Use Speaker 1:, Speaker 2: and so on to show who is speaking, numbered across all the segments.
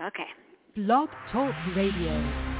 Speaker 1: Okay.
Speaker 2: Blog Talk Radio.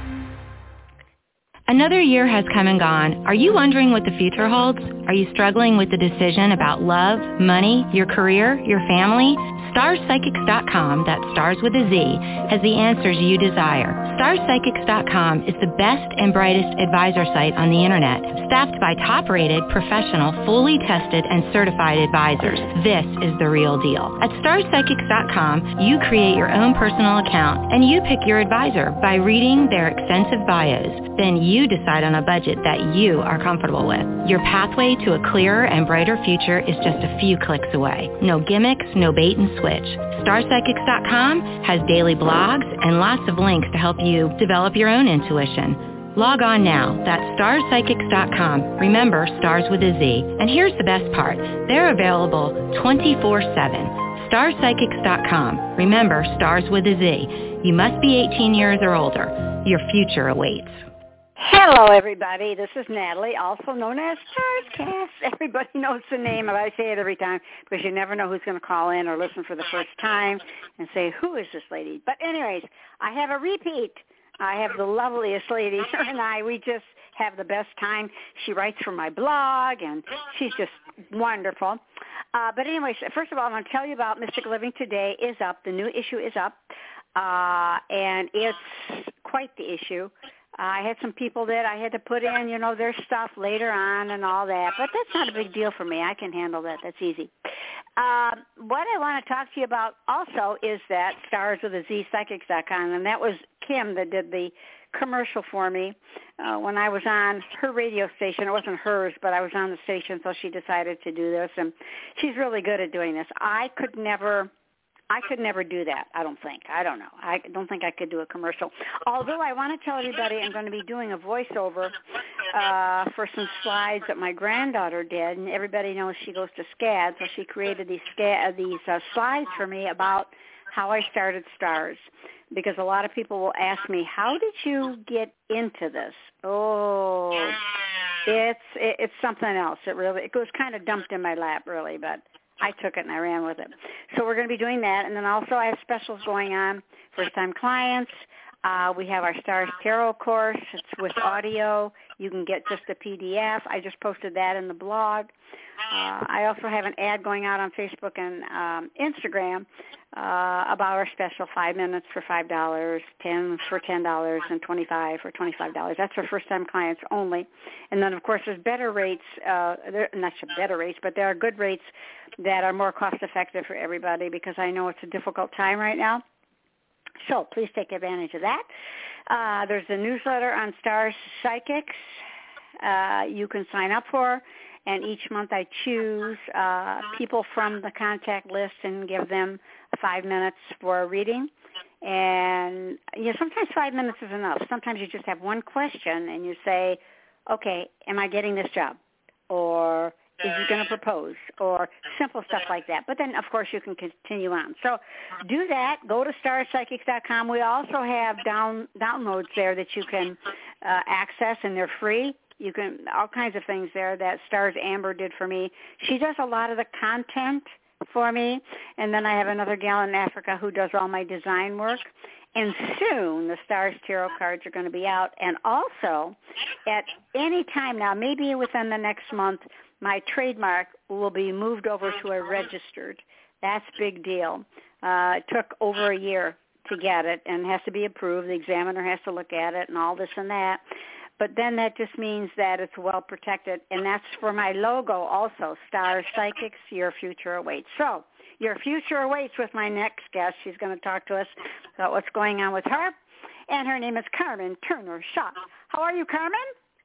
Speaker 3: Another year has come and gone. Are you wondering what the future holds? Are you struggling with the decision about love, money, your career, your family? StarsPsychics.com, that's stars with a Z, has the answers you desire. StarsPsychics.com is the best and brightest advisor site on the internet, staffed by top-rated, professional, fully tested, and certified advisors. This is the real deal. At StarsPsychics.com, you create your own personal account, and you pick your advisor by reading their extensive bios. Then you decide on a budget that you are comfortable with. Your pathway to a clearer and brighter future is just a few clicks away. No gimmicks, no bait and switch. StarPsychics.com has daily blogs and lots of links to help you develop your own intuition. Log on now. That's StarPsychics.com. Remember, stars with a Z. And here's the best part. They're available 24/7. StarPsychics.com. Remember, stars with a Z. You must be 18 years or older. Your future awaits.
Speaker 1: Hello, everybody. This is Natalie, also known as Starscast. Everybody knows the name, and I say it every time because you never know who's going to call in or listen for the first time and say, who is this lady? But anyways, I have a repeat. I have the loveliest lady, her and we just have the best time. She writes for my blog, and she's just wonderful. But anyways, first of all, I'm going to tell you about Mystic Living Today is up. The new issue is up, and it's quite the issue. I had some people that I had to put in, their stuff later on and all that, but that's not a big deal for me. I can handle that. That's easy. What I want to talk to you about also is that Stars with a Z Psychics.com, and that was Kim that did the commercial for me when I was on her radio station. It wasn't hers, but I was on the station, so she decided to do this, and she's really good at doing this. I could never do that, I don't think. I don't know. I don't think I could do a commercial. Although I want to tell everybody I'm going to be doing a voiceover for some slides that my granddaughter did, and everybody knows she goes to SCAD, so she created these slides for me about how I started Stars, because a lot of people will ask me, how did you get into this? Oh, it's something else. It was kind of dumped in my lap, really, but I took it and I ran with it. So we're going to be doing that. And then also I have specials going on, first-time clients. We have our Stars Tarot course. It's with audio. You can get just a PDF. I just posted that in the blog. I also have an ad going out on Facebook and Instagram about our special 5 minutes for $5, 10 for $10, and 25 for $25. That's for first-time clients only. And then, of course, there's better rates. Not better rates, but there are good rates that are more cost-effective for everybody, because I know it's a difficult time right now. So please take advantage of that. There's a newsletter on Stars Psychics you can sign up for, and each month I choose people from the contact list and give them 5 minutes for a reading. And sometimes 5 minutes is enough. Sometimes you just have one question and you say, okay, am I getting this job? Or is he going to propose? Or simple stuff like that. But then, of course, you can continue on. So do that. Go to StarPsychics.com. We also have downloads there that you can access, and they're free. You can all kinds of things there that Stars Amber did for me. She does a lot of the content for me. And then I have another gal in Africa who does all my design work. And soon the Stars Tarot cards are going to be out. And also, at any time now, maybe within the next month, my trademark will be moved over to a registered. That's a big deal. It took over a year to get it, and it has to be approved. The examiner has to look at it and all this and that. But then that just means that it's well protected, and that's for my logo also, Stars Psychics, Your Future Awaits. So your future awaits with my next guest. She's going to talk to us about what's going on with her, and her name is Carmen Turner-Shaw. How are you, Carmen?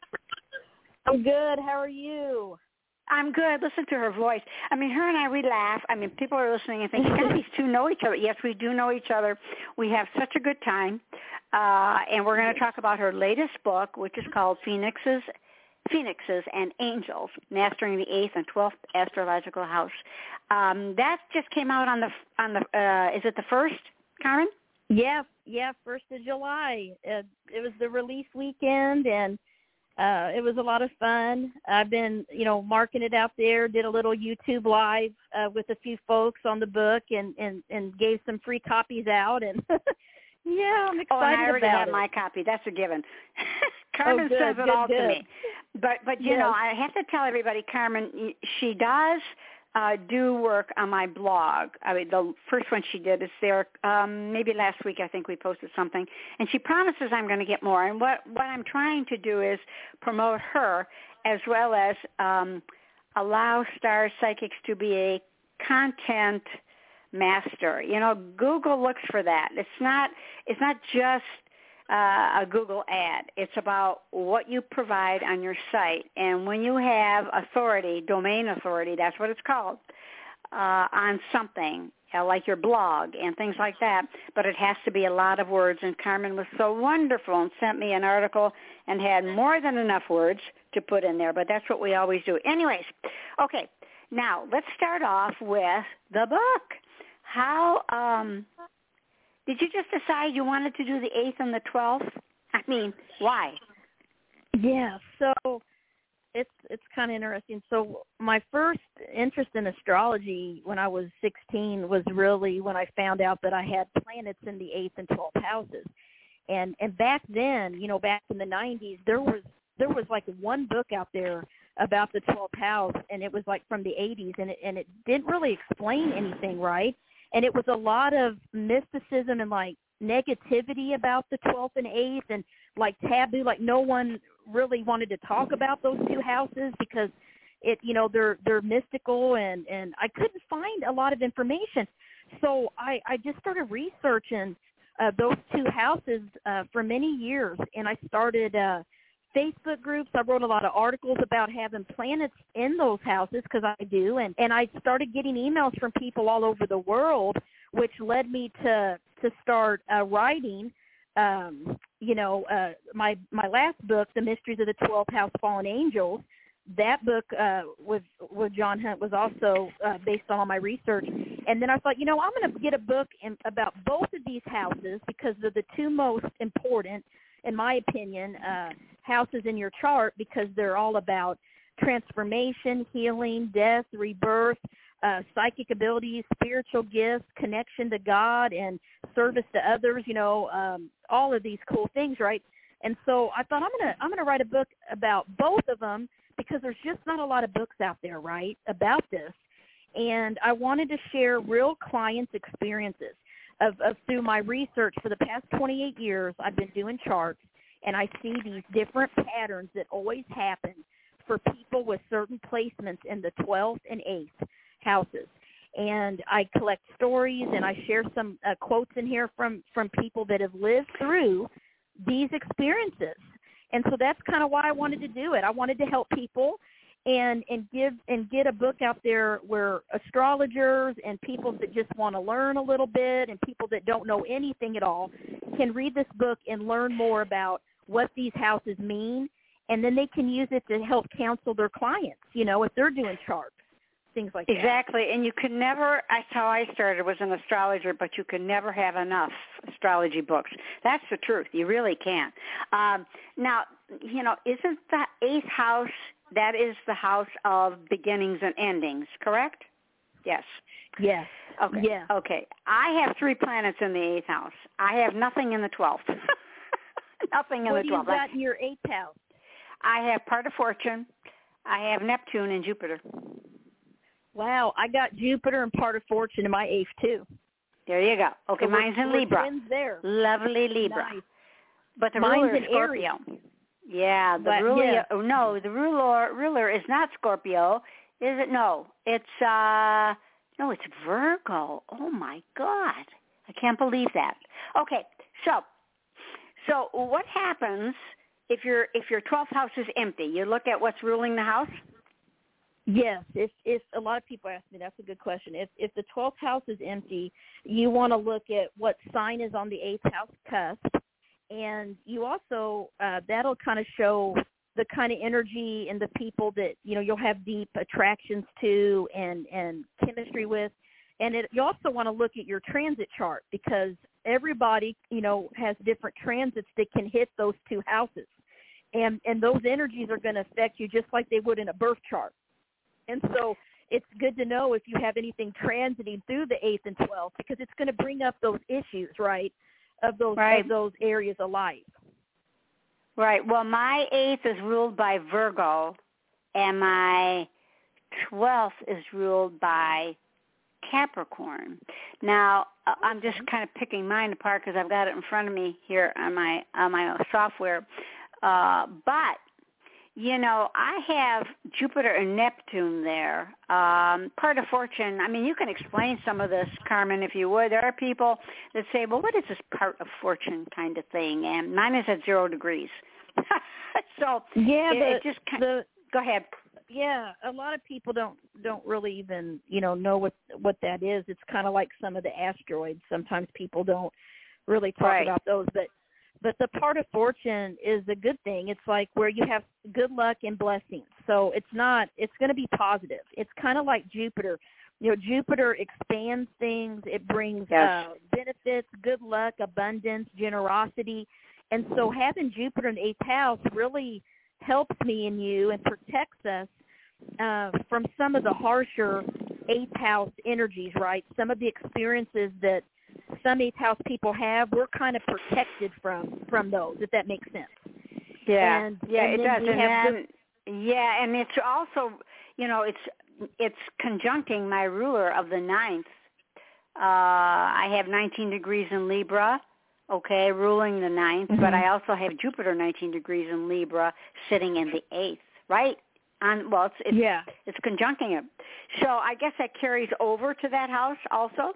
Speaker 4: I'm good. How are you?
Speaker 1: I'm good. Listen to her voice. I mean, her and I, we laugh. I mean, people are listening and thinking, God, these two know each other. Yes, we do know each other. We have such a good time. And we're going to talk about her latest book, which is called Phoenixes and Angels, Mastering the 8th and 12th Astrological House. That just came out on the is it the 1st, Karen?
Speaker 4: Yeah, 1st of July. It was the release weekend, and it was a lot of fun. I've been, marking it out there, did a little YouTube live with a few folks on the book and gave some free copies out. And Yeah, I'm excited
Speaker 1: I already
Speaker 4: about
Speaker 1: have
Speaker 4: it.
Speaker 1: my copy. That's a given. Carmen says it all to me. But you know, I have to tell everybody, Carmen, she does do work on my blog. I mean, the first one she did is there. Maybe last week I think we posted something, and she promises I'm going to get more. And what I'm trying to do is promote her as well as allow Star Psychics to be a content master. You know, Google looks for that. It's not just a Google ad. It's about what you provide on your site. And when you have authority, domain authority, that's what it's called, on something, like your blog and things like that, but it has to be a lot of words. And Carmen was so wonderful and sent me an article and had more than enough words to put in there, but that's what we always do. Anyways, okay, now let's start off with the book. How did you just decide you wanted to do the 8th and the 12th? I mean, why?
Speaker 4: Yeah, so it's kind of interesting. So my first interest in astrology when I was 16 was really when I found out that I had planets in the 8th and 12th houses. And back then, you know, back in the 90s, there was like one book out there about the 12th house, and it was like from the 80s, and it didn't really explain anything, right? And it was a lot of mysticism and like negativity about the 12th and 8th and like taboo, like no one really wanted to talk about those two houses because it, you know, they're mystical and I couldn't find a lot of information. So I just started researching those two houses for many years, and I started Facebook groups. I wrote a lot of articles about having planets in those houses because I do, and I started getting emails from people all over the world, which led me to start writing. You know, my last book, The Mysteries of the 12th House Fallen Angels. That book with John Hunt was also based on all my research. And then I thought, you know, I'm going to get a book about both of these houses because they're the two most important, in my opinion, houses in your chart, because they're all about transformation, healing, death, rebirth, psychic abilities, spiritual gifts, connection to God, and service to others, you know, all of these cool things, right? And so I thought I'm gonna write a book about both of them because there's just not a lot of books out there, right, about this. And I wanted to share real clients' experiences of through my research for the past 28 years. I've been doing charts, and I see these different patterns that always happen for people with certain placements in the 12th and 8th houses. And I collect stories, and I share some quotes in here from people that have lived through these experiences. And so that's kind of why I wanted to do it. I wanted to help people and get a book out there where astrologers and people that just want to learn a little bit and people that don't know anything at all can read this book and learn more about what these houses mean, and then they can use it to help counsel their clients, you know, if they're doing charts, things like that.
Speaker 1: Exactly, and you can never, that's how I started, was an astrologer, but you can never have enough astrology books. That's the truth. You really can't. Now, you know, isn't the 8th house, that is the house of beginnings and endings, correct? Yes.
Speaker 4: Yes.
Speaker 1: Okay.
Speaker 4: Yeah.
Speaker 1: Okay. I have 3 planets in the 8th house. I have nothing in the 12th. Nothing in the 12th.
Speaker 4: What do you got in your 8th house?
Speaker 1: I have part of fortune. I have Neptune and Jupiter.
Speaker 4: Wow, I got Jupiter and part of fortune in my 8th too.
Speaker 1: There you go. Okay,
Speaker 4: so
Speaker 1: mine's in Libra.
Speaker 4: Twins there.
Speaker 1: Lovely Libra.
Speaker 4: Nice.
Speaker 1: But the
Speaker 4: mine's
Speaker 1: ruler is
Speaker 4: in
Speaker 1: Scorpio.
Speaker 4: Aries.
Speaker 1: Yeah, the ruler. Yeah. Oh, no, the ruler is not Scorpio, is it? No, it's it's Virgo. Oh my God, I can't believe that. Okay, so what happens if your 12th house is empty? You look at what's ruling the house.
Speaker 4: Yes, if a lot of people ask me, that's a good question. If the 12th house is empty, you want to look at what sign is on the 8th house cusp, and you also that'll kind of show the kind of energy and the people that, you know, you'll have deep attractions to and chemistry with. And you also want to look at your transit chart because everybody, you know, has different transits that can hit those two houses. And those energies are going to affect you just like they would in a birth chart. And so it's good to know if you have anything transiting through the 8th and 12th because it's going to bring up those issues, right, of those areas of life.
Speaker 1: Right. Well, my 8th is ruled by Virgo, and my 12th is ruled by Capricorn. Now, I'm just kind of picking mine apart because I've got it in front of me here on my software. But, you know, I have Jupiter and Neptune there. Part of fortune, I mean, you can explain some of this, Carmen, if you would. There are people that say, well, what is this part of fortune kind of thing? And mine is at 0 degrees. So it just kind of, go ahead.
Speaker 4: Yeah, a lot of people don't really even, you know what that is. It's kind of like some of the asteroids. Sometimes people don't really talk about those, but the part of fortune is a good thing. It's like where you have good luck and blessings. So it's going to be positive. It's kind of like Jupiter. You know, Jupiter expands things. It brings benefits, good luck, abundance, generosity. And so having Jupiter in the 8th house really helps me and you and protects us from some of the harsher 8th house energies, right? Some of the experiences that some 8th house people have, we're kind of protected from those, if that makes sense.
Speaker 1: Yeah,
Speaker 4: and
Speaker 1: it does. And it's also, you know, it's conjuncting my ruler of the 9th. I have 19 degrees in Libra, okay, ruling the 9th, but I also have Jupiter 19 degrees in Libra sitting in the 8th, right? It's conjuncting it. So I guess that carries over to that house also?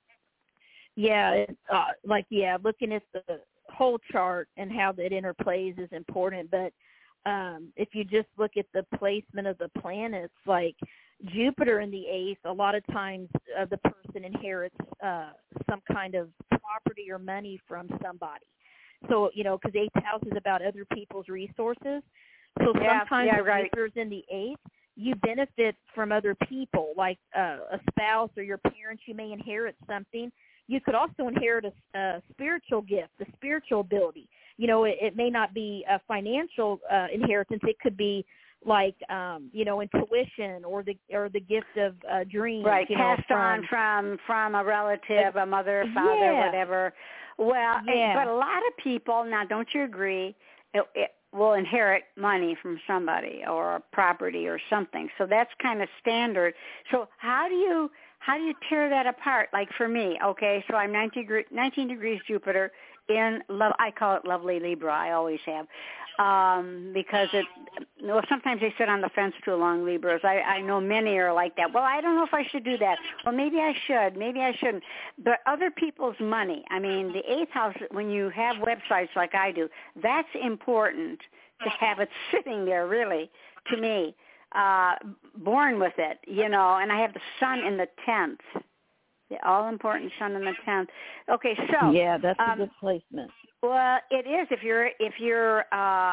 Speaker 4: Yeah, looking at the whole chart and how that interplays is important, but if you just look at the placement of the planets, like Jupiter in the 8th, a lot of times the person inherits some kind of property or money from somebody. So, you know, because 8th house is about other people's resources. So sometimes when Jupiter's in the 8th, you benefit from other people, like a spouse or your parents. You may inherit something. You could also inherit a spiritual gift, a spiritual ability. You know, it may not be a financial inheritance. It could be like intuition or the gift of dreams.
Speaker 1: Right, passed on from a relative, a mother, father, whatever. Well, but a lot of people, now don't you agree, it will inherit money from somebody or a property or something. So that's kind of standard. So how do you tear that apart? Like for me, okay, so I'm 19 degrees Jupiter in love. I call it lovely Libra. I always have. Because sometimes they sit on the fence too long, Libras. I know many are like that. Well, I don't know if I should do that. Well, maybe I should. Maybe I shouldn't. But other people's money, I mean, the 8th house, when you have websites like I do, that's important to have it sitting there, really, to me, born with it, you know, and I have the sun in the 10th. The all-important sun in the 10th. Okay, so.
Speaker 4: Yeah, that's a good placement.
Speaker 1: Well, it is if you're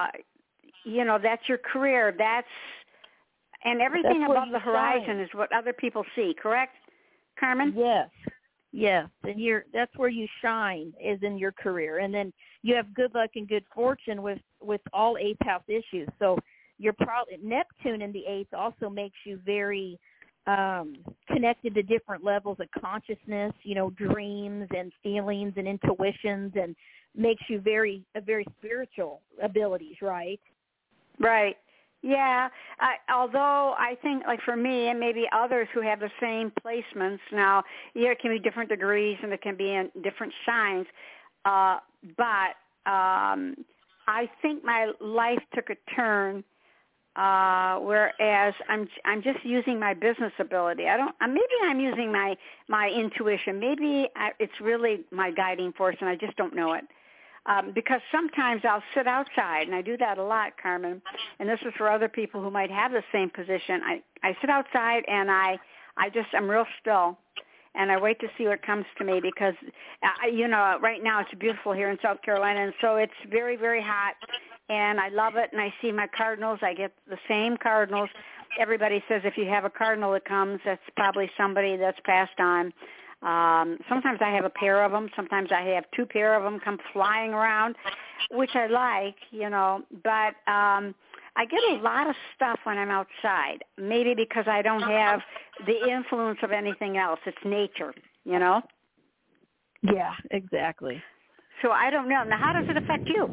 Speaker 1: that's your career. And everything above the horizon is what other people see. Correct, Carmen?
Speaker 4: Yes, and that's where you shine, is in your career, and then you have good luck and good fortune with all 8th house issues. So Neptune in the 8th also makes you very connected to different levels of consciousness, you know, dreams and feelings and intuitions, and makes you very spiritual abilities, right?
Speaker 1: Right. Yeah. Although I think, like for me and maybe others who have the same placements, now, it can be different degrees and it can be in different signs, but I think my life took a turn. Whereas I'm just using my business ability. Maybe I'm using my intuition. Maybe it's really my guiding force, and I just don't know it. Because sometimes I'll sit outside, and I do that a lot, Carmen. And this is for other people who might have the same position. I sit outside, and I'm real still, and I wait to see what comes to me because, right now it's beautiful here in South Carolina, and so it's very, very hot. And I love it, and I see my cardinals. I get the same cardinals. Everybody says if you have a cardinal that comes, that's probably somebody that's passed on. Sometimes I have a pair of them. Sometimes I have 2 pair of them come flying around, which I like, But I get a lot of stuff when I'm outside, maybe because I don't have the influence of anything else. It's nature,
Speaker 4: Yeah, exactly.
Speaker 1: So I don't know. Now, how does it affect you?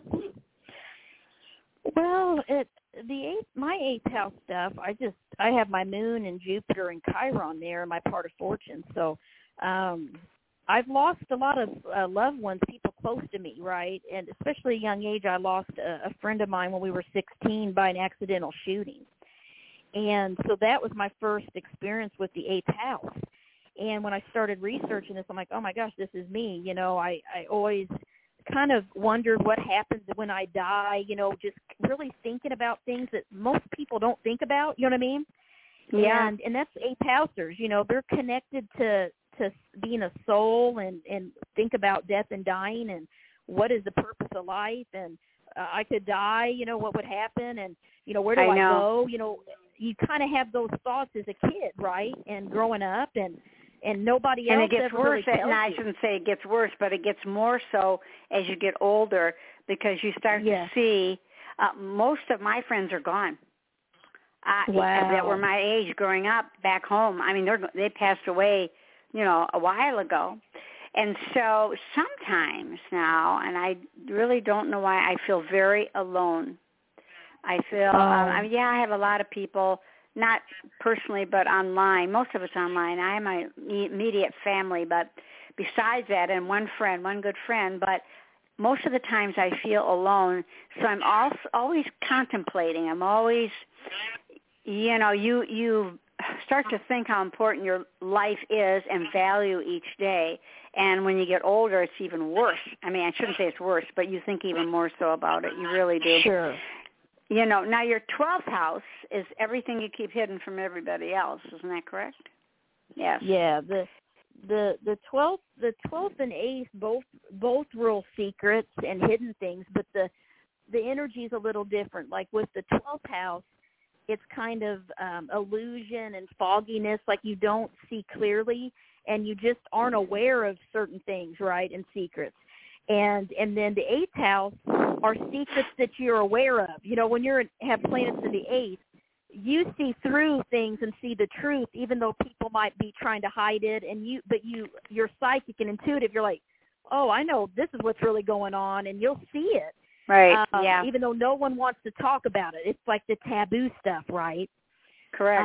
Speaker 4: Well, my eighth house stuff. I have my moon and Jupiter and Chiron there in my part of fortune. So, I've lost a lot of loved ones, people close to me, right? And especially at a young age, I lost a friend of mine when we were 16 by an accidental shooting. And so that was my first experience with the eighth house. And when I started researching this, I'm like, oh my gosh, this is me. You know, I always kind of wondered what happens when I die, you know, just really thinking about things that most people don't think about, you know what I mean?
Speaker 1: Yeah.
Speaker 4: And that's eighth housers, you know, they're connected to being a soul and think about death and dying and what is the purpose of life, and I could die, you know, what would happen, and, you know, where do I go? You know, you kind of have those thoughts as a kid, right? And growing up, and nobody else
Speaker 1: and it gets
Speaker 4: ever
Speaker 1: worse.
Speaker 4: really tells
Speaker 1: And I shouldn't say it gets worse, but it gets more so as you get older, because you start to see most of my friends are gone.
Speaker 4: Wow.
Speaker 1: That were my age growing up back home. I mean, they passed away, you know, a while ago. And so sometimes now, and I really don't know why, I feel very alone. I feel, I mean, yeah, I have a lot of people, not personally, but online. Most of it's online. I have my immediate family, but besides that, and one good friend, but most of the times I feel alone. So I'm always contemplating. I'm always, you know, you start to think how important your life is and value each day. And when you get older, it's even worse. I mean, I shouldn't say it's worse, but you think even more so about it. You really do.
Speaker 4: Sure.
Speaker 1: You know, now your 12th house is everything you keep hidden from everybody else. Isn't that correct? Yes.
Speaker 4: Yeah. The 12th and 8th both rule secrets and hidden things, but the energy is a little different. Like with the 12th house, it's kind of illusion and fogginess, like you don't see clearly, and you just aren't aware of certain things, right, and secrets. And then the 8th house are secrets that you're aware of. You know, when you have planets in the 8th, you see through things and see the truth, even though people might be trying to hide it. And you're psychic and intuitive. You're like, oh, I know this is what's really going on, and you'll see it.
Speaker 1: Right. Yeah.
Speaker 4: Even though no one wants to talk about it, it's like the taboo stuff, right?
Speaker 1: Correct.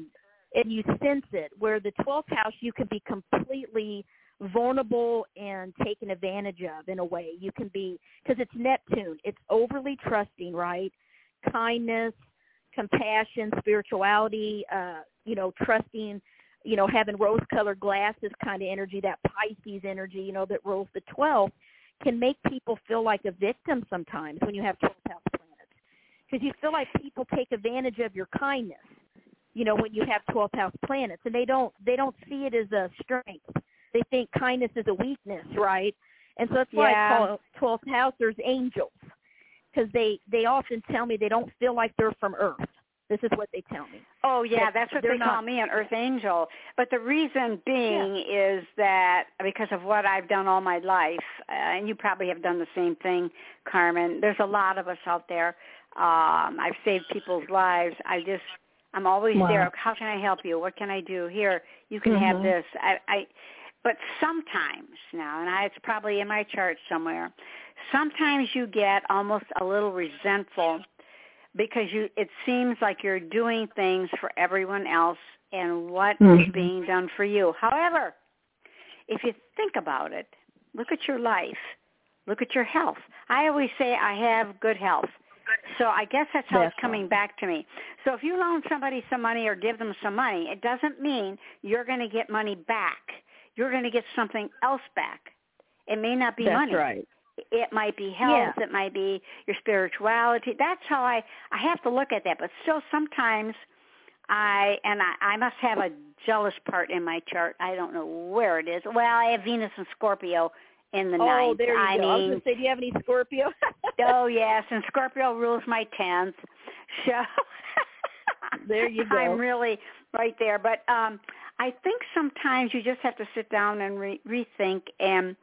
Speaker 4: And you sense it. Where the 12th house, you can be completely vulnerable and taken advantage of in a way. You can be, because it's Neptune. It's overly trusting, right? Kindness, compassion, spirituality, you know, trusting, you know, having rose-colored glasses kind of energy, that Pisces energy, you know, that rules the 12th, can make people feel like a victim sometimes when you have 12th house planets, because you feel like people take advantage of your kindness, you know, when you have 12th house planets, and they don't see it as a strength. They think kindness is a weakness, right? And so that's why I call 12th housers angels, because they often tell me they don't feel like they're from Earth. This is what they tell me.
Speaker 1: Oh, yeah, that's what they call me, an earth angel. But the reason being is that because of what I've done all my life, and you probably have done the same thing, Carmen, there's a lot of us out there. I've saved people's lives. I'm always there. How can I help you? What can I do? Here, you can have this. But sometimes now, and it's probably in my chart somewhere, sometimes you get almost a little resentful because it seems like you're doing things for everyone else and what is being done for you. However, if you think about it, look at your life, look at your health. I always say I have good health. So I guess that's how it's coming back to me. So if you loan somebody some money or give them some money, it doesn't mean you're going to get money back. You're going to get something else back. It may not be money. That's right. It might be health. Yeah. It might be your spirituality. That's how I have to look at that. But still sometimes I must have a jealous part in my chart. I don't know where it is. Well, I have Venus and Scorpio in the ninth.
Speaker 4: Oh, there you go. I was going to say, do you have any Scorpio?
Speaker 1: Oh, yes, and Scorpio rules my 10th. So
Speaker 4: there you go.
Speaker 1: I'm really right there. But I think sometimes you just have to sit down and rethink and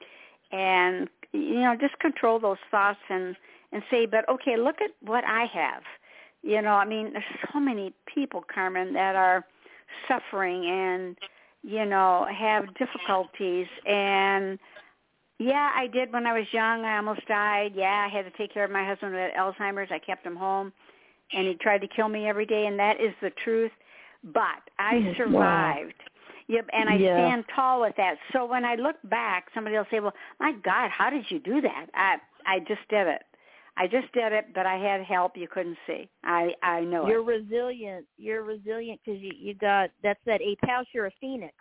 Speaker 1: you know, just control those thoughts and say, but okay, look at what I have. You know, I mean, there's so many people, Carmen, that are suffering and, you know, have difficulties and, Yeah, I did when I was young. I almost died. Yeah, I had to take care of my husband with Alzheimer's. I kept him home, and he tried to kill me every day, and that is the truth. But I survived. Wow. Yep, and I stand tall with that. So when I look back, somebody will say, well, my God, how did you do that? I just did it. I just did it, but I had help you couldn't see. I know
Speaker 4: You're resilient. You're resilient because you got, that's that 8th house. You're a phoenix.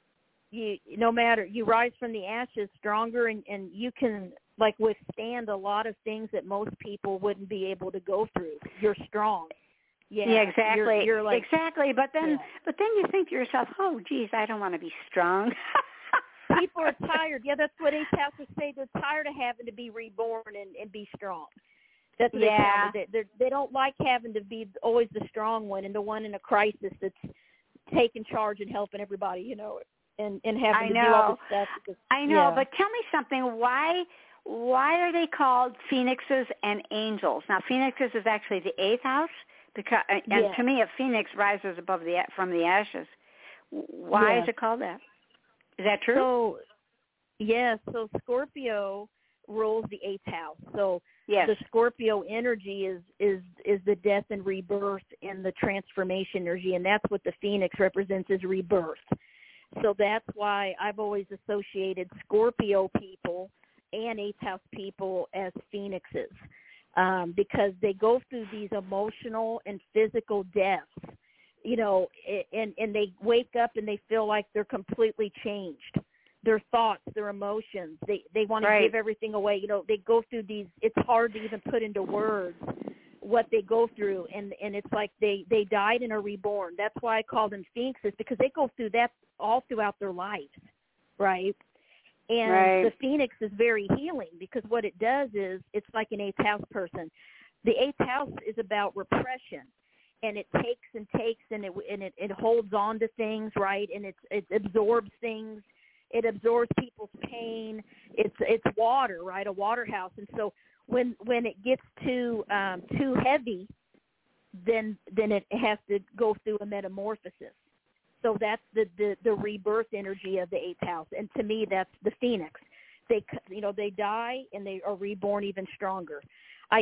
Speaker 4: No matter, you rise from the ashes stronger, and you can like withstand a lot of things that most people wouldn't be able to go through. You're strong.
Speaker 1: Yeah, exactly.
Speaker 4: You're like,
Speaker 1: exactly. But then you think to yourself, oh, geez, I don't want to be strong.
Speaker 4: People are tired. Yeah, that's what 8th housers say. They're tired of having to be reborn and be strong. That's what they tell me. They don't like having to be always the strong one and the one in a crisis that's taking charge and helping everybody, you know, and having to do all this stuff. Because,
Speaker 1: I know, but tell me something. Why are they called phoenixes and angels? Now, phoenixes is actually the 8th house, because, and to me, a phoenix rises above from the ashes. Why is it called that? Is that true?
Speaker 4: So Scorpio rules the 8th house. So the Scorpio energy is the death and rebirth and the transformation energy, and that's what the phoenix represents, is rebirth. So that's why I've always associated Scorpio people and 8th house people as phoenixes, because they go through these emotional and physical deaths, you know, and they wake up and they feel like they're completely changed. Their thoughts, their emotions, they want to give everything away. You know, they go through these, it's hard to even put into words what they go through, and it's like they died and are reborn. That's why I call them phoenixes, because they go through that all throughout their lives, right? And the phoenix is very healing, because what it does is it's like an 8th house person. The 8th house is about repression, and it takes and takes, and it holds on to things, right? And it absorbs things. It absorbs people's pain. It's water, right? A water house. And so when it gets too heavy, then it has to go through a metamorphosis. So that's the rebirth energy of the 8th house. And to me, that's the phoenix. They die and they are reborn even stronger. What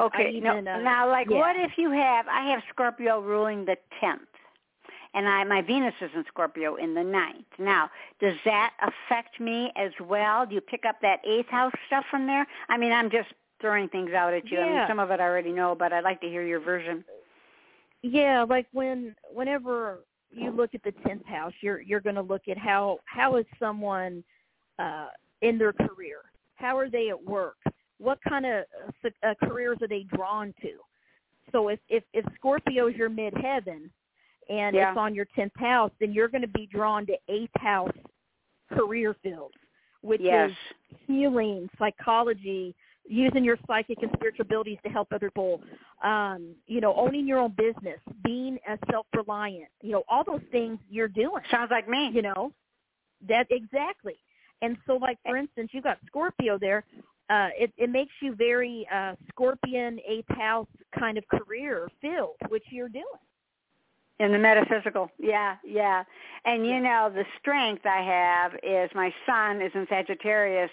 Speaker 4: if I have Scorpio ruling the 10th, and my Venus is in Scorpio in the 9th. Now, does that affect me as well? Do you pick up that 8th house stuff from there? I mean, I'm just throwing things out at you. I mean, some of it I already know, but I'd like to hear your version. Yeah, like whenever you look at the 10th house, you're going to look at how is someone in their career? How are they at work? What kind of careers are they drawn to? So if Scorpio is your midheaven and it's on your 10th house, then you're going to be drawn to 8th house career fields, which is healing, psychology, using your psychic and spiritual abilities to help other people, owning your own business, being self-reliant, all those things you're doing. Sounds like me. That exactly. And so, like, for instance, you've got Scorpio there. It makes you very Scorpion, 8th house kind of career field, which you're doing. In the metaphysical, yeah. And, the strength I have is my sun is in Sagittarius,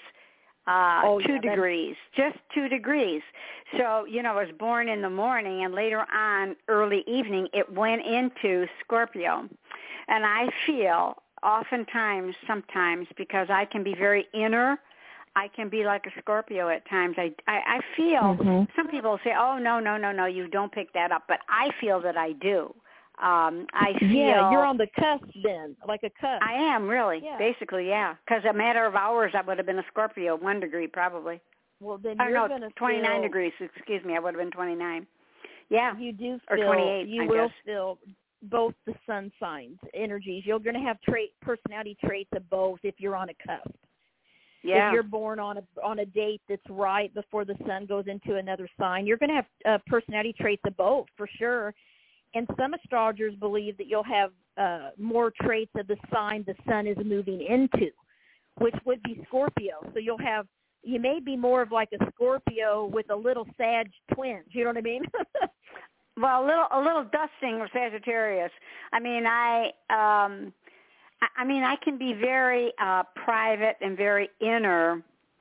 Speaker 4: 2 degrees, just 2 degrees. So, I was born in the morning, and later on, early evening, it went into Scorpio. And I feel sometimes, because I can be very inner, I can be like a Scorpio at times. I feel, some people say, oh, no, you don't pick that up. But I feel that I do. I feel... Yeah, you're on the cusp then, like a cusp. I am, really, basically, because a matter of hours, I would have been a Scorpio, 1 degree probably. Well, then you're going to 29 degrees, excuse me, I would have been 29. Yeah. You do feel... Or 28, you will feel both the sun signs, energies. You're going to have personality traits of both if you're on a cusp. Yeah. If you're born on a date that's right before the sun goes into another sign, you're going to have personality traits of both, for sure. And some astrologers believe that you'll have more traits of the sign the sun is moving into, which would be Scorpio. So you may be more of like a Scorpio with a little Sag twin. Do you know what I mean? Well, a little dusting of Sagittarius. I mean, I can be very private and very inner,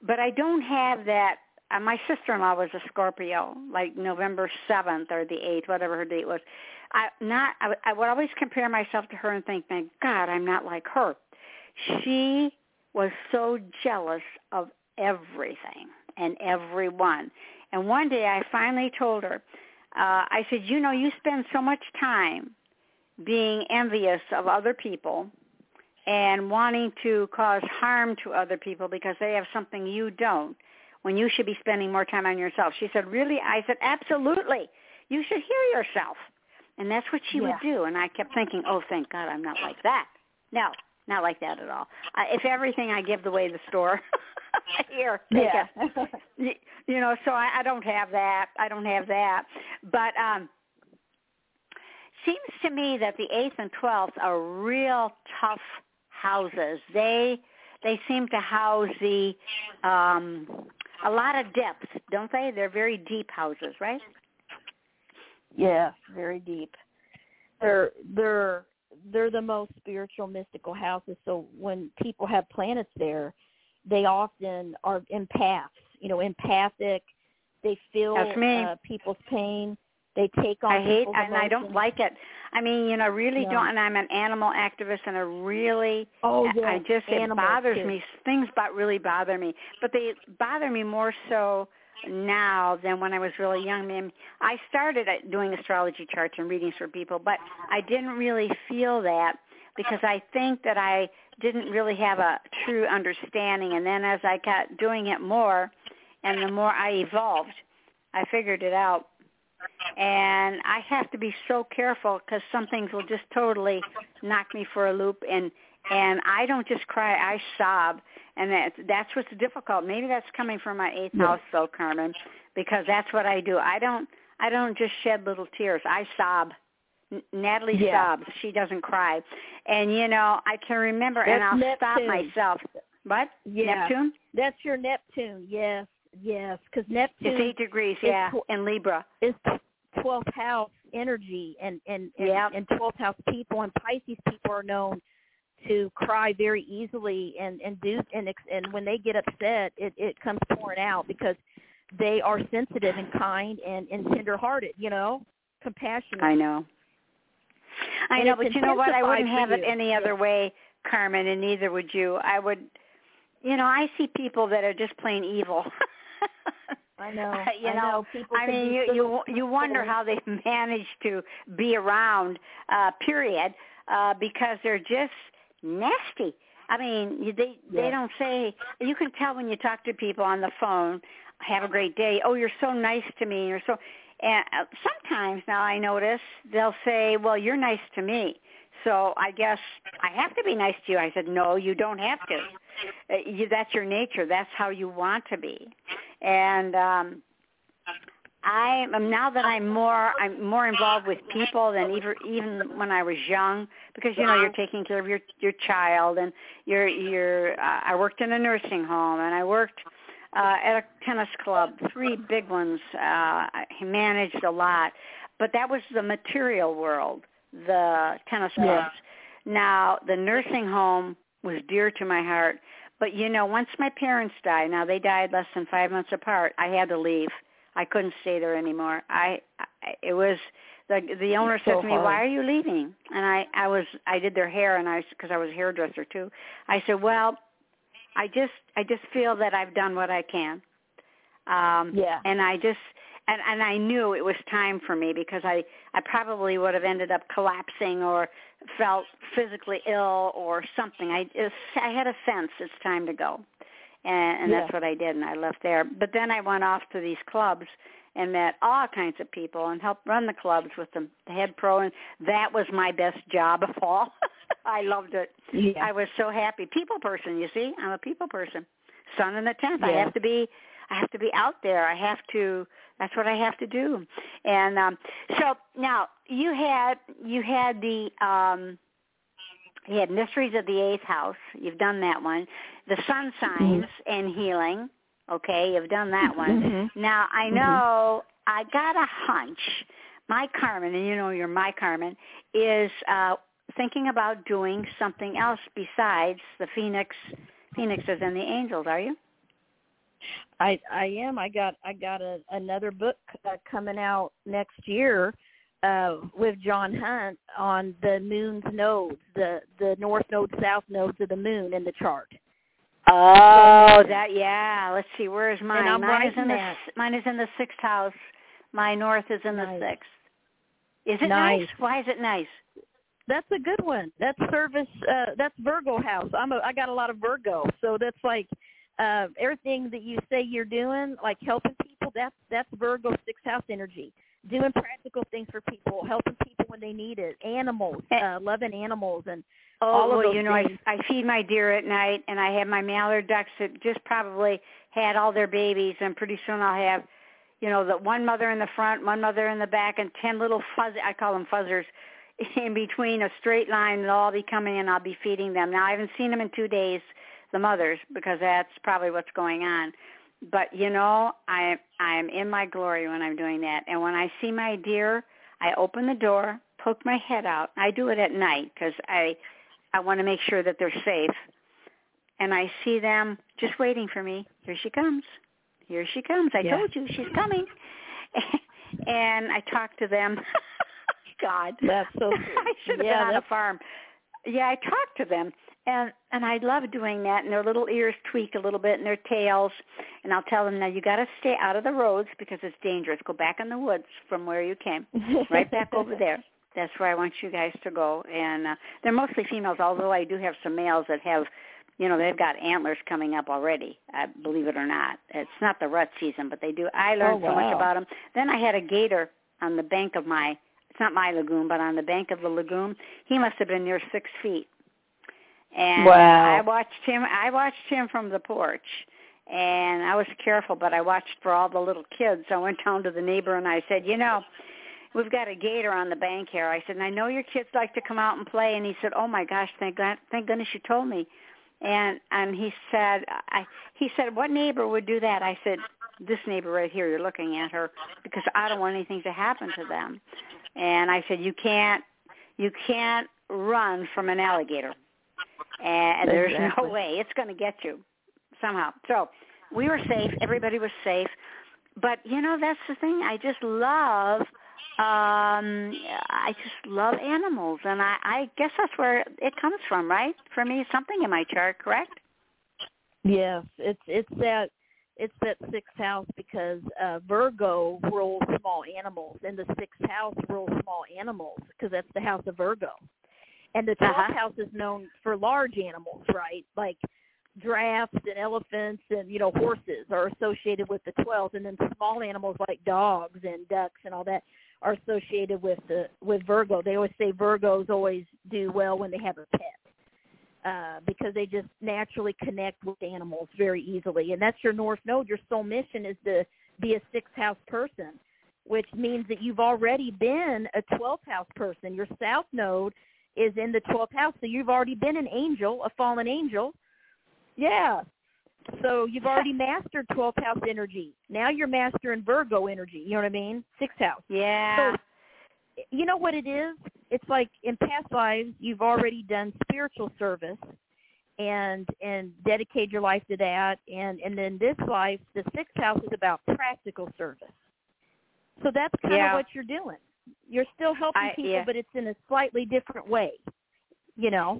Speaker 1: but I don't have that. My sister-in-law was a Scorpio, like November 7th or the 8th, whatever her date was. I would always compare myself to her and think, thank God I'm not like her. She was so jealous of everything and everyone. And one day I finally told her, I said, you know, you spend so much time being envious of other people and wanting to cause harm to other people because they have something you don't, when you should be spending more time on yourself. She said, really? I said, absolutely. You should hear yourself. And that's what she would do. And I kept thinking, oh, thank God I'm not like that. No, not like that at all. If everything I give away the store, here, take it. You know, so I don't have that. I don't have that. But seems to me that the 8th and 12th are real tough houses. They seem to house a lot of depth, don't they? They're very deep houses, right?
Speaker 4: Yeah, very deep. They're the most spiritual, mystical houses. So when people have planets there, they often are empaths. You know, empathic. They feel people's pain. They take on.
Speaker 1: I hate,
Speaker 4: people's
Speaker 1: and I don't
Speaker 4: emotions.
Speaker 1: like it. I mean, you know, really don't. And I'm an animal activist, and it bothers me. Things really bother me, but they bother me more so now than when I was really young. I mean, I started doing astrology charts and readings for people, but I didn't really feel that because I think that I didn't really have a true understanding. And then as I got doing it more, and the more I evolved, I figured it out. And I have to be so careful because some things will just totally knock me for a loop. And I don't just cry, I sob. And that's what's difficult. Maybe that's coming from my 8th house, though, Carmen, because that's what I do. I don't just shed little tears. I sob. Natalie sobs. She doesn't cry. And, you know, I can remember,
Speaker 4: that's
Speaker 1: and I'll
Speaker 4: Neptune.
Speaker 1: stop myself. What?
Speaker 4: Yeah.
Speaker 1: Neptune?
Speaker 4: That's your Neptune, yes, because Neptune
Speaker 1: is 8 degrees, in Libra.
Speaker 4: It's 12th house energy, and 12th house people and Pisces people are known to cry very easily and when they get upset, it comes pouring out because they are sensitive and kind and tender-hearted, you know, compassionate.
Speaker 1: I know, but you know what? I wouldn't have it any other way, Carmen, and neither would you. I would, you know, I see people that are just plain evil.
Speaker 4: I know.
Speaker 1: You know, people. I mean, you wonder how they manage to be around. Period, because they're just nasty. I mean, they don't say. You can tell when you talk to people on the phone. Have a great day. Oh, you're so nice to me. You're so. And sometimes now I notice they'll say, "Well, you're nice to me, so I guess I have to be nice to you." I said, "No, you don't have to. That's your nature. That's how you want to be." And now that I'm more involved with people than even when I was young, because you know you're taking care of your child, and I worked in a nursing home, and I worked at a tennis club, 3 big ones. I managed a lot, but that was the material world, the tennis clubs. Now the nursing home was dear to my heart. But, you know, once my parents died, now they died less than 5 months apart, I had to leave. I couldn't stay there anymore. It was the owner said to me, "Why are you leaving?" And I did their hair, and because I was a hairdresser too. I said, "Well, I just feel that I've done what I can." And and I knew it was time for me because I probably would have ended up collapsing or felt physically ill or something. I had a sense it's time to go. And that's what I did, and I left there. But then I went off to these clubs and met all kinds of people and helped run the clubs with the head pro, and that was my best job of all. I loved it. Yeah. I was so happy. People person, you see. I'm a people person. Sun in the 10th. Yeah. I have to be out there. That's what I have to do. And so now you had Mysteries of the 8th House. You've done that one. The Sun Signs and Healing. Okay, you've done that one. Mm-hmm. Now, I know I got a hunch. My Carmen, and you know you're my Carmen, is thinking about doing something else besides the Phoenixes and the Angels, are you?
Speaker 4: I am. I got another book coming out next year with John Hunt on the moon's nodes, the north node, south nodes of the moon in the chart.
Speaker 1: Oh, that, yeah. Let's see, where is mine?
Speaker 4: And I'm
Speaker 1: mine is in the 6th house. My north is in the 6th. Is it nice? Why is it nice?
Speaker 4: That's a good one. That's service. That's Virgo house. I got a lot of Virgo, so that's like everything that you say you're doing, like helping people. That's Virgo 6th house energy. Doing practical things for people, helping people when they need it. Animals, loving animals, and all of those things.
Speaker 1: I feed my deer at night, and I have my mallard ducks that just probably had all their babies, and pretty soon I'll have, the one mother in the front, one mother in the back, and 10 little I call them fuzzers, in between a straight line. They'll all be coming and I'll be feeding them. Now, I haven't seen them in 2 days, the mothers, because that's probably what's going on. But, I am in my glory when I'm doing that. And when I see my deer, I open the door, poke my head out. I do it at night because I want to make sure that they're safe. And I see them just waiting for me. Here she comes. Here she comes. I told you she's coming. And I talk to them. God.
Speaker 4: That's so sweet.
Speaker 1: I should have been on a farm. Yeah, I talk to them. And I love doing that, and their little ears tweak a little bit, and their tails. And I'll tell them, now you got to stay out of the roads because it's dangerous. Go back in the woods from where you came, right back over there. That's where I want you guys to go. And they're mostly females, although I do have some males that have, they've got antlers coming up already, believe it or not. It's not the rut season, but they do. I learned so much about them. Then I had a gator on the bank of it's not my lagoon, but on the bank of the lagoon. He must have been near 6 feet. And I watched him from the porch, and I was careful, but I watched for all the little kids. I went down to the neighbor, and I said, we've got a gator on the bank here. I said, and I know your kids like to come out and play. And he said, oh, my gosh, thank goodness you told me. And he said, what neighbor would do that? I said, this neighbor right here, you're looking at her, because I don't want anything to happen to them. And I said, you can't run from an alligator. And there's no way. It's going to get you somehow. So we were safe. Everybody was safe. But, that's the thing. I just love animals. And I guess that's where it comes from, right? For me, something in my chart, correct?
Speaker 4: Yes. It's that 6th house because Virgo rules small animals, and the 6th house rules small animals because that's the house of Virgo. And the 12th house is known for large animals, right? Like giraffes and elephants and, horses are associated with the 12th. And then small animals like dogs and ducks and all that are associated with Virgo. They always say Virgos always do well when they have a pet because they just naturally connect with animals very easily. And that's your North Node. Your soul mission is to be a 6th house person, which means that you've already been a 12th house person. Your South Node is in the 12th house, so you've already been an angel, a fallen angel. Yeah. So you've already mastered 12th house energy. Now you're mastering Virgo energy. You know what I mean? 6th house.
Speaker 1: Yeah.
Speaker 4: So you know what it is? It's like in past lives, you've already done spiritual service and dedicated your life to that. And then this life, the 6th house is about practical service. So that's kind of what you're doing. You're still helping people, but it's in a slightly different way, Yeah.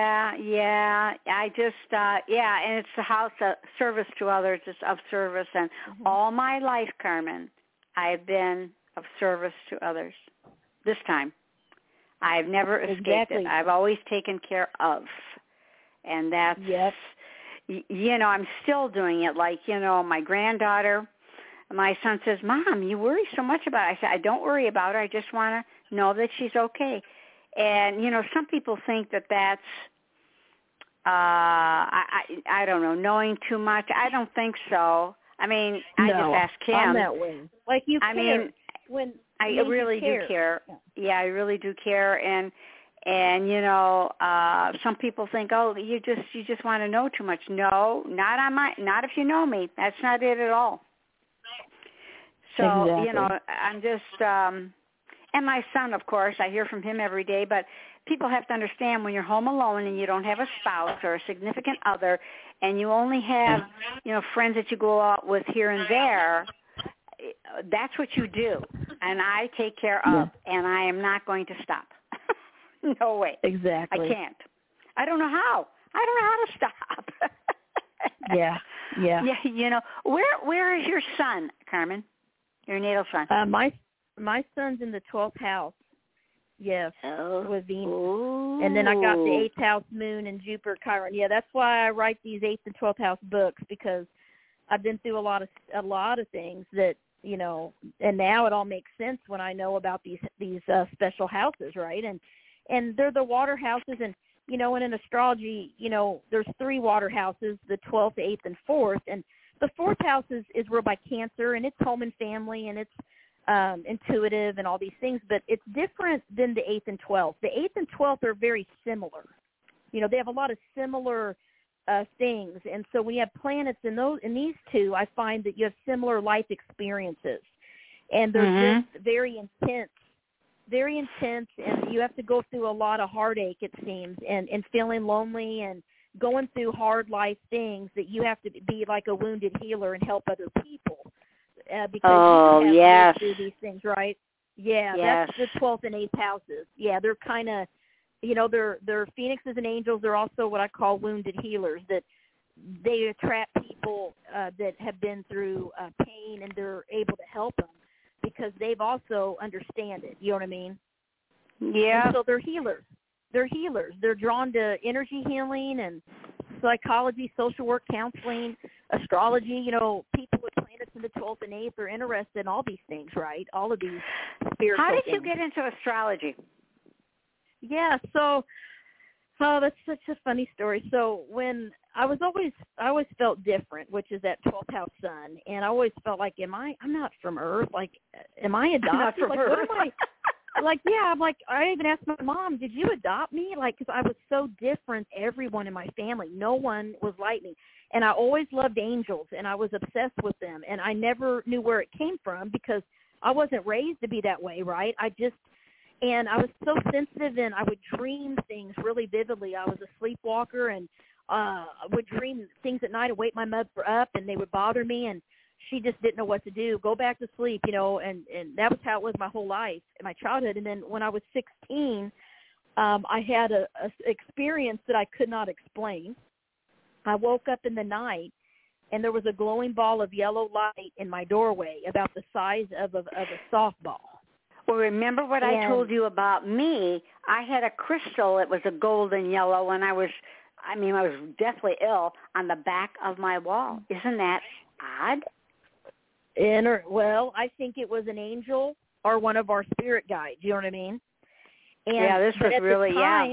Speaker 1: I just, and it's the house of service to others. It's of service. And all my life, Carmen, I've been of service to others. This time. I've never escaped it. I've always taken care of. And that's, I'm still doing it. Like, my granddaughter, my son says, Mom, you worry so much about it. I said, I don't worry about her. I just want to know that she's okay. And, some people think that that's, I don't know, knowing too much. I don't think so. I mean, I just ask him.
Speaker 4: I'm that way. Like you care.
Speaker 1: I mean, I really do care. Yeah, I really do care. And some people think, oh, you just want to know too much. No, not if you know me. That's not it at all. So, I'm just, and my son, of course, I hear from him every day, but people have to understand when you're home alone and you don't have a spouse or a significant other and you only have, friends that you go out with here and there, that's what you do. And I take care of, and I am not going to stop. No way.
Speaker 4: Exactly.
Speaker 1: I can't. I don't know how. I don't know how to stop.
Speaker 4: Yeah.
Speaker 1: Yeah, where is your son, Carmen? Your natal son?
Speaker 4: My son's in the 12th house. Yes, with Venus.
Speaker 1: Ooh.
Speaker 4: And then I got the 8th house moon and Jupiter Chiron. Yeah, that's why I write these 8th and 12th house books, because I've been through a lot of things that, and now it all makes sense when I know about these special houses, right? And they're the water houses, and and in astrology, there's 3 water houses, the 12th, 8th, and 4th, and the 4th house is ruled by Cancer, and it's home and family, and it's intuitive and all these things, but it's different than the 8th and 12th. The 8th and 12th are very similar. They have a lot of similar things, and so when you have planets in these 2, I find that you have similar life experiences, and they're just very intense, and you have to go through a lot of heartache, it seems, and feeling lonely and going through hard life things that you have to be like a wounded healer and help other people. Because you have to go through these things, right? Yeah,
Speaker 1: yes.
Speaker 4: That's the 12th and 8th houses. Yeah, they're kind of, they're phoenixes and angels. They're also what I call wounded healers, that they attract people that have been through pain, and they're able to help them because they've also understand it. You know what I mean?
Speaker 1: Yeah.
Speaker 4: And so they're healers. They're drawn to energy healing and psychology, social work, counseling, astrology. People with planets in the 12th and 8th are interested in all these things, right? All of these spiritual things.
Speaker 1: How did you get into astrology?
Speaker 4: Yeah, so that's such a funny story. So when I always felt different, which is that 12th house sun, and I always felt like, I'm not from Earth. Like, am I adopted?
Speaker 1: Not from Earth.
Speaker 4: What am I? I even asked my mom, did you adopt me? Because I was so different, everyone in my family. No one was like me. And I always loved angels, and I was obsessed with them. And I never knew where it came from because I wasn't raised to be that way, right? And I was so sensitive, and I would dream things really vividly. I was a sleepwalker, and I would dream things at night and wake my mother up, and they would bother me, and she just didn't know what to do. Go back to sleep, and that was how it was my whole life in my childhood. And then when I was 16, I had a experience that I could not explain. I woke up in the night, and there was a glowing ball of yellow light in my doorway about the size of a softball.
Speaker 1: Well, remember what I told you about me? I had a crystal. It was a golden yellow, and I was deathly ill on the back of my wall. Isn't that odd?
Speaker 4: Well, I think it was an angel or one of our spirit guides. You know what I mean? And
Speaker 1: this was really,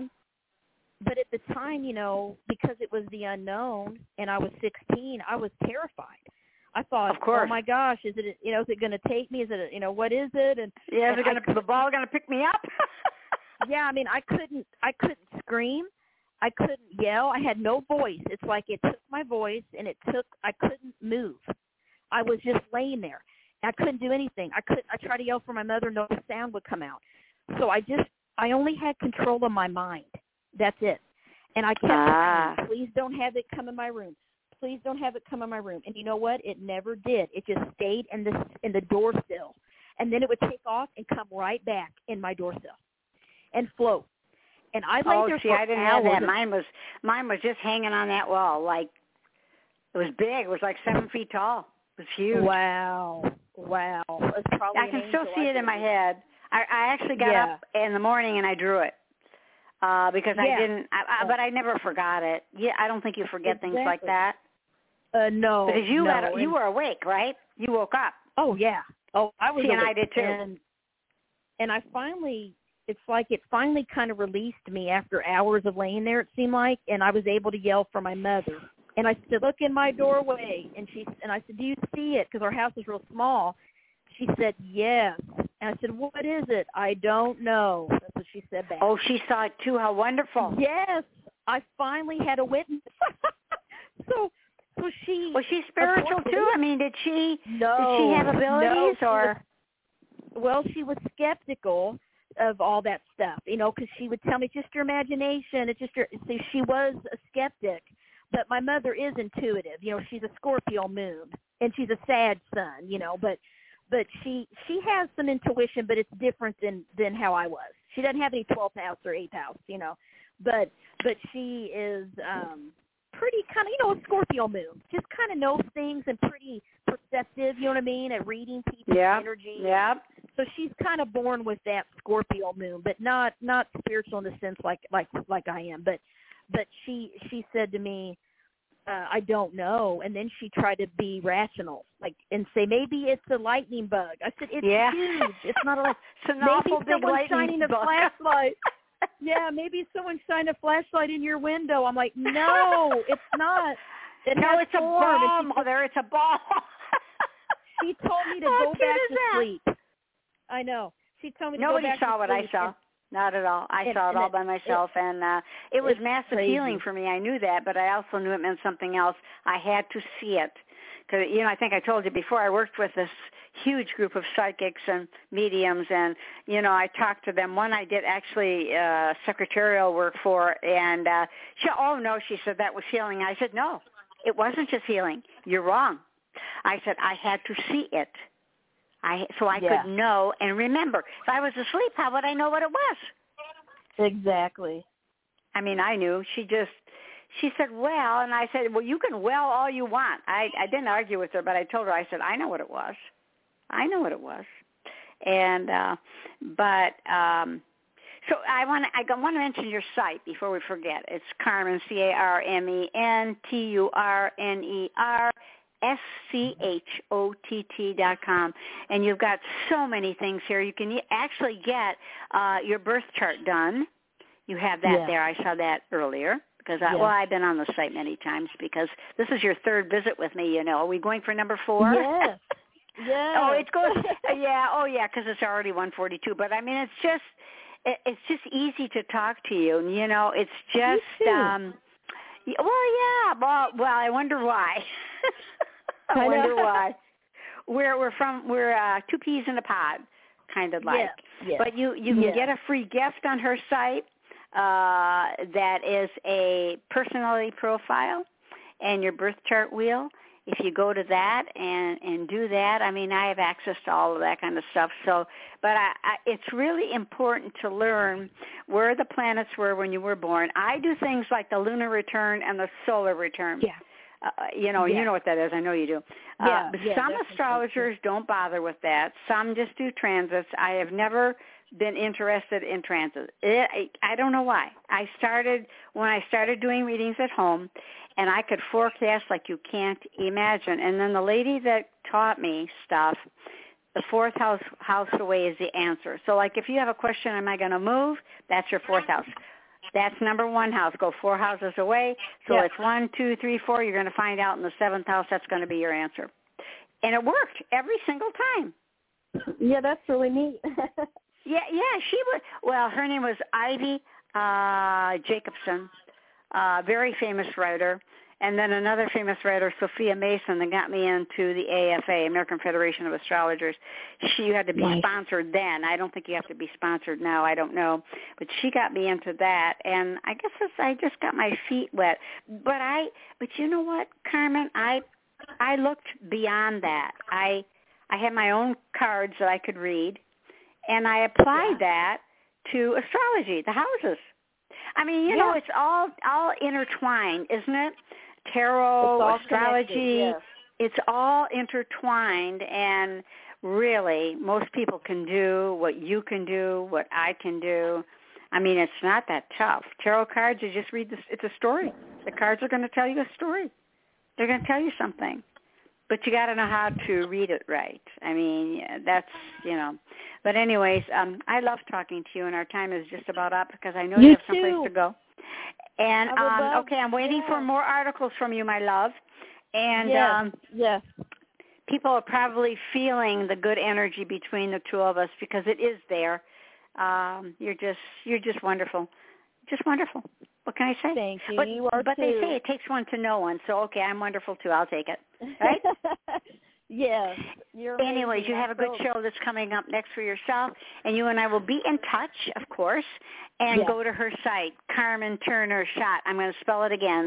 Speaker 4: But at the time, because it was the unknown, and I was 16, I was terrified. I thought,
Speaker 1: of course.
Speaker 4: Oh my gosh, is it going to take me? Is it, what is it? And
Speaker 1: is the ball going to pick me up?
Speaker 4: Yeah, I couldn't scream. I couldn't yell. I had no voice. It's like it took my voice, and I couldn't move. I was just laying there. I couldn't do anything. I tried to yell for my mother, no sound would come out. So I only had control of my mind. That's it. And I kept saying, please don't have it come in my room. Please don't have it come in my room. And you know what? It never did. It just stayed in the door sill. And then it would take off and come right back in my door sill and float. And I lay there for
Speaker 1: I didn't
Speaker 4: hours.
Speaker 1: have that. Mine was just hanging on that wall. Like, it was big. It was like 7 feet tall. It was huge.
Speaker 4: Wow. It's probably
Speaker 1: I can still see it in my head. I actually got up in the morning and I drew it because I didn't. But I never forgot it. Yeah, I don't think you forget things like that.
Speaker 4: No.
Speaker 1: Because you were awake, right? You woke up.
Speaker 4: Oh yeah. Oh, I was.
Speaker 1: See, and I did too.
Speaker 4: And I finally. It's like it finally kind of released me after hours of laying there, it seemed like, and I was able to yell for my mother. And I said, look in my doorway. And I said, do you see it? Because our house is real small. She said, yes. And I said, what is it? I don't know. That's what she said back.
Speaker 1: Oh, she saw it too. How wonderful.
Speaker 4: Yes. I finally had a witness. So she...
Speaker 1: Was she spiritual too? Did she have abilities or...
Speaker 4: Well, she was skeptical of all that stuff, because she would tell me, it's just your imagination. It's just she was a skeptic. but my mother is intuitive. You know, she's a Scorpio moon, and she's a sad sun. You know, but she has some intuition, but it's different than how I was. She doesn't have any 12th house or 8th house. You know, but she is pretty kind of, you know, a Scorpio moon. Just kind of knows things and pretty perceptive. You know what I mean? At reading people's energy.
Speaker 1: Yeah.
Speaker 4: So she's kind of born with that Scorpio moon, but not spiritual in the sense like I am. But she said to me, I don't know. And then she tried to be rational, like, and say, maybe it's a lightning bug. I said, it's huge. It's not a, maybe someone's shining a flashlight. Yeah, maybe someone shined a flashlight in your window. I'm like, no, it's not.
Speaker 1: It's a ball, Mother. It's a ball.
Speaker 4: She told me to go back to sleep. I know. She told me to
Speaker 1: Nobody
Speaker 4: go back to sleep.
Speaker 1: Nobody saw what I saw. Not at all. I saw it all by myself, and it was massive healing for me. I knew that, but I also knew it meant something else. I had to see it. Because, you know, I think I told you before, I worked with this huge group of psychics and mediums, and, you know, I talked to them. One I did actually secretarial work for, and she said that was healing. I said, no, it wasn't just healing. You're wrong. I said, I had to see it. So I could know and remember. If I was asleep, how would I know what it was?
Speaker 4: Exactly.
Speaker 1: I mean, I knew. She said, well, and I said, well, you can well all you want. I didn't argue with her, but I told her, I said, I know what it was. I know what it was. And, so I want to mention your site before we forget. It's Carmen, CarmenSchott.com, and you've got so many things here. You can actually get your birth chart done. You have that there. I saw that earlier because I've been on the site many times because this is your third visit with me. You know, are we going for number 4?
Speaker 4: Yes. Yeah.
Speaker 1: Oh, it's going. Because it's already 1:42. But I mean, it's just easy to talk to you. You know, it's just. Well, I wonder why. I wonder why. We're from. We're 2 peas in a pod, kind of like.
Speaker 4: Yeah.
Speaker 1: But you can get a free gift on her site. That is a personality profile and your birth chart wheel. If you go to that and do that, I mean, I have access to all of that kind of stuff. So, but it's really important to learn where the planets were when you were born. I do things like the lunar return and the solar return.
Speaker 4: Yeah.
Speaker 1: You know what that is. I know you do. Some astrologers don't bother with that. Some just do transits. I have never been interested in transits. I don't know why. When I started doing readings at home, and I could forecast like you can't imagine. And then the lady that taught me stuff, the 4th house away is the answer. So like if you have a question, am I going to move? That's your 4th house. That's number 1 house. Go 4 houses away. So it's 1, 2, 3, 4. You're going to find out in the 7th house. That's going to be your answer. And it worked every single time.
Speaker 4: Yeah, that's really neat.
Speaker 1: Yeah, she was. Well, her name was Ivy Jacobson, very famous writer, and then another famous writer, Sophia Mason, that got me into the AFA, American Federation of Astrologers. You had to be sponsored then. I don't think you have to be sponsored now. I don't know, but she got me into that, and I guess I just got my feet wet. But you know what, Carmen? I looked beyond that. I had my own cards that I could read. And I applied that to astrology, the houses. I mean, you know, it's all intertwined, isn't it? Tarot, astrology, it's all intertwined. And really, most people can do what you can do, what I can do. I mean, it's not that tough. Tarot cards, you just read it's a story. The cards are going to tell you a story. They're going to tell you something. But you got to know how to read it right. I mean, that's, you know. But anyways, I love talking to you, and our time is just about up because I know you have someplace to go. And, I'm waiting for more articles from you, my love. And people are probably feeling the good energy between the two of us because it is there. You're just wonderful. Just wonderful. What can I say?
Speaker 4: Thank you.
Speaker 1: But they
Speaker 4: too.
Speaker 1: say it takes one to know one. So, okay, I'm wonderful, too. I'll take it. Right?
Speaker 4: Yes. You're amazing.
Speaker 1: Anyways, you have a good show that's coming up next for yourself, and you and I will be in touch, of course, and go to her site, Carmen Turner Schott. I'm going to spell it again,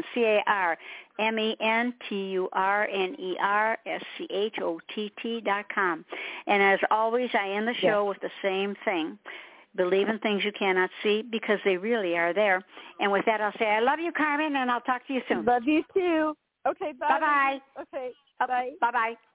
Speaker 1: CarmenTurnerSchott.com. And as always, I end the show with the same thing. Believe in things you cannot see because they really are there. And with that, I'll say I love you, Carmen, and I'll talk to you soon.
Speaker 4: Love you, too. Okay, bye.
Speaker 1: Bye-bye.
Speaker 4: Okay, bye.
Speaker 1: Bye-bye.